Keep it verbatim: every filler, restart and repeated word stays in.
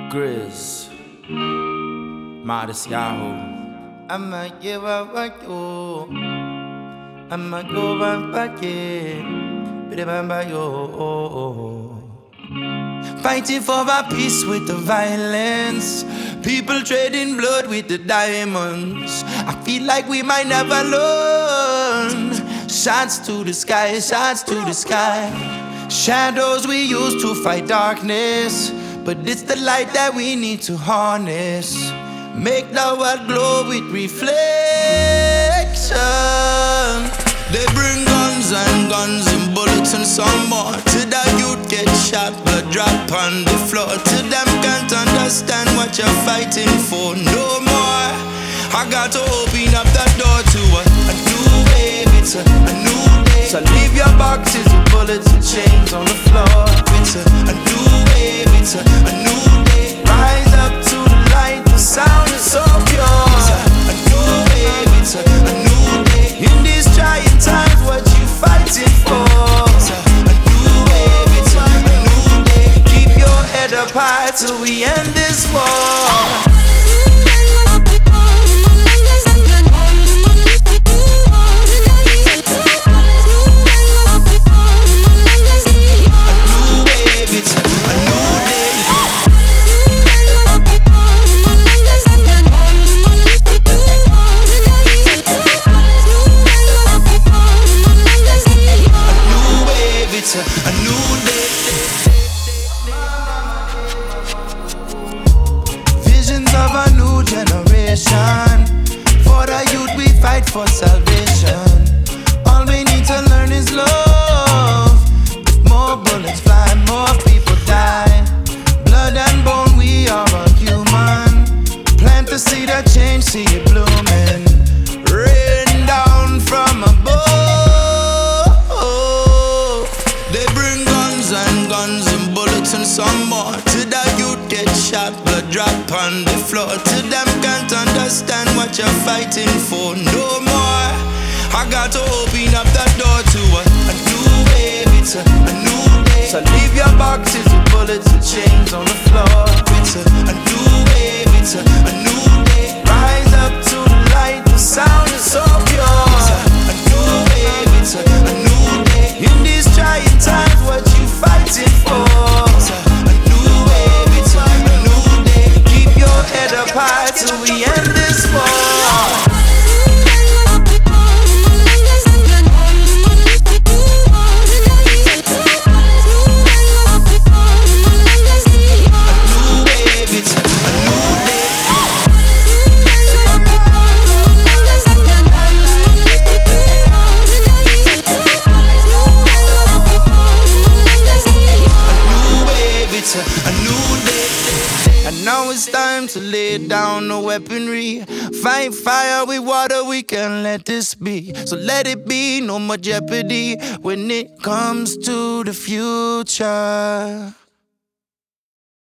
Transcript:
Grizz, Modest Yahoo. I'ma give up what you. I'ma go back back in. Fighting for our peace with the violence. People trading blood with the diamonds. I feel like we might never learn. Shots to the sky, shots to the sky. Shadows we use to fight darkness, but it's the light that we need to harness. Make the world glow with reflection. They bring guns and guns and bullets and some more. To the youth get shot, blood drop on the floor. To them can't understand what you're fighting for no more. I got to open up that door to a, a new wave, it's a, a new day. So leave your boxes of bullets and chains on the floor. It's a, a new wave, it's a, a new day. Rise up to the light, the sound is so pure. It's a, a new wave, it's a, a new day. In these trying times, what you fighting for? It's a, a new wave, it's a, a new day. Keep your head up high till we end this war. A new day. Visions of a new generation. For the youth we fight for salvation. All we need to learn is love. If more bullets fly, more people die. Blood and bone, we are all human. Plant the seed of change, see it blooming. Rain down from above. Guns and bullets and some more. To the youth get shot, blood drop on the floor. To them can't understand what you're fighting for no more. I got to open up that door to a, a new wave, it's a, a new day. So leave your boxes of bullets and chains on the floor. It's a, a new wave, it's a, a new day. Rise up to the light, the sound is so pure. It's a, a new wave, it's a, a new day. In these trying times, what you fighting for? It's a, a new wave, it's a, a new day. Keep your head up high till we end this war. A new day. And now it's time to lay down the weaponry. Fight fire with water, we can't let this be. So let it be, no more jeopardy when it comes to the future.